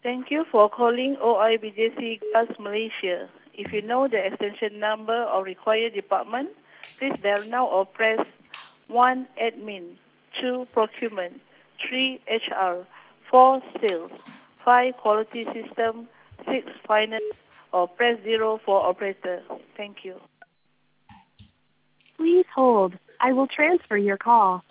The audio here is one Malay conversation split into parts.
Thank you for calling OIBJC Gas Malaysia. If you know the extension number or required department, please dial now or press 1 admin, 2 procurement, 3 HR, 4 sales, 5 quality system, 6 finance, or press 0 for operator. Thank you. Please hold. I will transfer your call.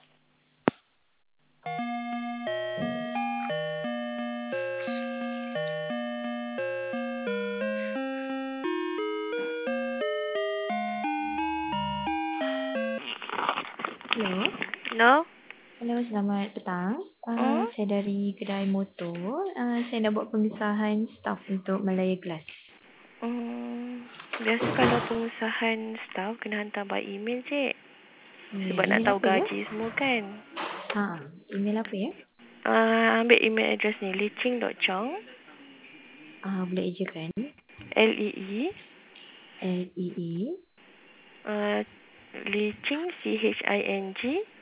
Hello. No? Hello, selamat petang. Saya dari kedai motor. Saya nak buat pemisahan staf untuk Malaya Glass. Biasa kalau pengusahaan staff kena hantar by email, Cik. Sebab nak Email tahu apa ya? gaji semua kan. Email apa ya? Ambil email address ni, leeching.chong, Boleh ejakan. Lee, Lee, leeching, CHING,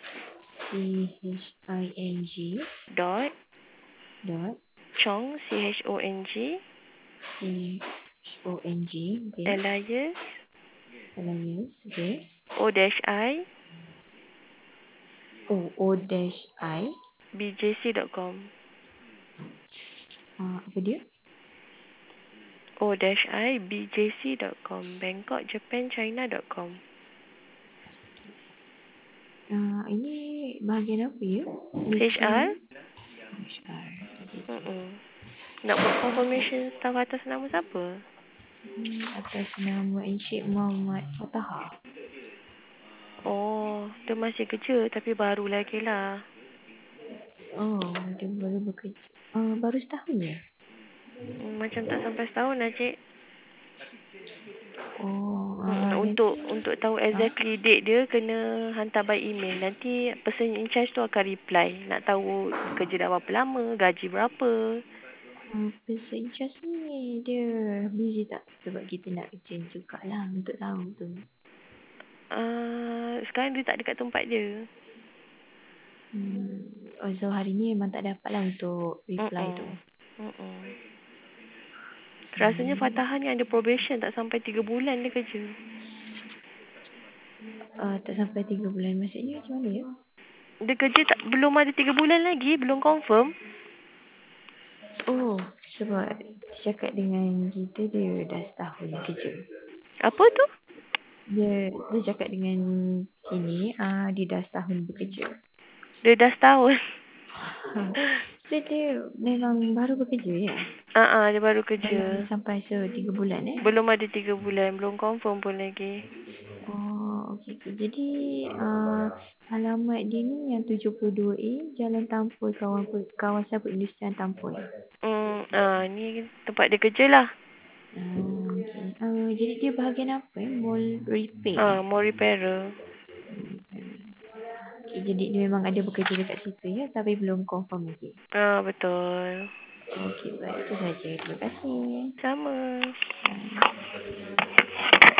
CHING, dot, dot, chong, CHONG, CHONG, okay. alias, okay. O-I, O-I, bjc.com. apa dia? O-I, bjc.com, Bangkok, Japan, China.com. Ini bahagian apa ya? HR? HR. Nak buat confirmation staff atas nama siapa? Atas nama Encik Muhammad Fataha. Oh, dia masih kerja tapi baru lagi lah. Dia baru bekerja. Baru setahun ya? Macam tak sampai setahun lah, Cik. Nanti, Untuk tahu exactly date dia kena hantar by email. Nanti person in charge tu akan reply. Nak tahu kerja dah berapa lama, gaji berapa. person in charge ni dia busy tak? Sebab kita nak urgent jugalah untuk tahu tu. Sekarang dia tak dekat tempat dia. So hari ni memang tak dapat lah untuk reply tu. Rasanya Fataha ni ada probation, tak sampai 3 bulan dia kerja. Tak sampai 3 bulan. Maksudnya macam mana ya? Dia kerja belum ada 3 bulan lagi, belum confirm. Sebab cakap dengan kita dia dah setahun kerja. Apa tu? Dia cakap dengan sini dia dah setahun bekerja. Dia dah setahun. Dia memang baru bekerja ya? Dia baru kerja. Belum sampai 3 bulan Belum ada 3 bulan, belum confirm pun lagi. Okey. Jadi alamat dia ni yang 72A Jalan Tampoy, kawasan perindustrian Tampoy. Ni tempat dia kerja lah. Okey. Jadi dia bahagian apa Mall repair. Mall repairer. Okey, jadi dia memang ada bekerja dekat situ ya, tapi belum confirm lagi. Betul. Okey, baik, itu saja. Terima kasih. Sama. Bye.